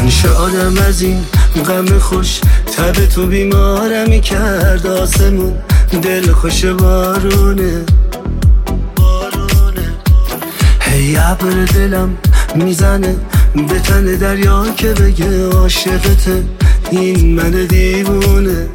من شادم از این غم خوش، تب تو بیمارمی کرد آسمون، دل خوش بارونه. هی ابر دلم میزنه به تن دریا که بگه عاشقته، این من دیوونه.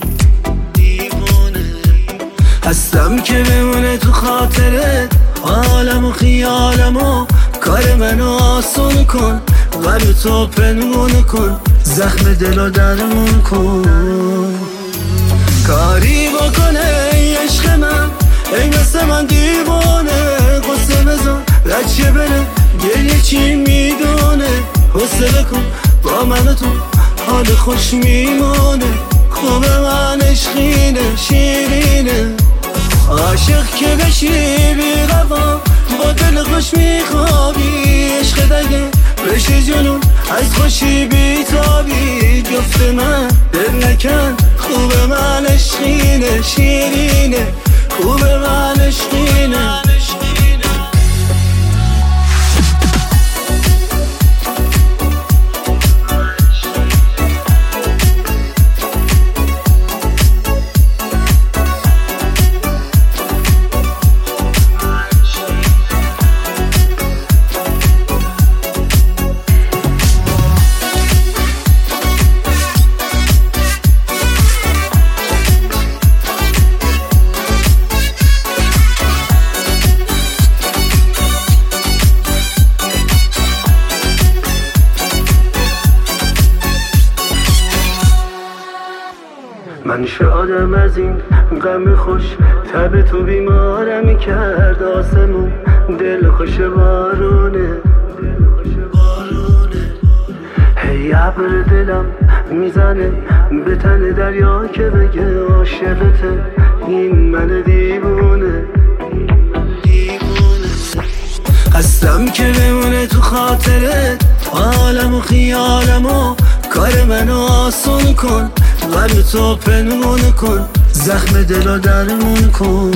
هستم که بمونه تو خاطرت حالم و خیالم و کار منو آسون کن، قلب تو پنهون کن، زخم دلو درمون کن. کاری بکنه ای عشق من، ای مثل من دیوانه، قصه بزن رچه بره گریه چی میدونه. حسه بکن با من تو حال خوش میمونه، خوب من عشقینه شیرینه. عاشق که بشی بی‌غوا با دل خوش میخوابی، عشق دگه بشه جنون از خوشی بیتابی. جفت من دل نکن خوب من عشقینه شیرینه، خوب من عشقینه. من شادم از این غم خوش، تب تو بیمارمی کرد آسمون، دل خوش بارونه. هی ابر دلم میزنه به تن دریا که بگه عاشقته، این من دیوونه. هستم که بمونه تو خاطرت حالم و خیالم و کار منو آسون کن، قلب تو پنهون کن، زخم دلو درمون کن.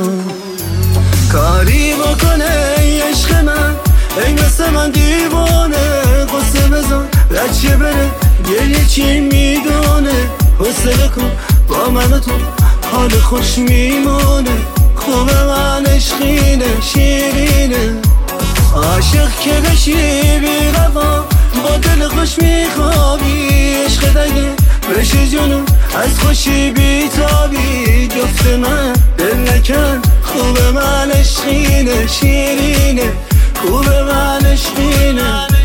کاری بکنه ای عشق من، ای مثل من دیوانه، قصه بزن رچه بره گریه چی میدونه. حسه بکن با من تو حال خوش میمونه، خوب من عشقینه شیرینه. عاشق که بشی بی‌غوا با دل خوش میخوابی، عشق دگه بشه جنون از خوشی بیتابی. جفت من دل نکن خوب من عشقینه شیرینه، خوب من عشقینه.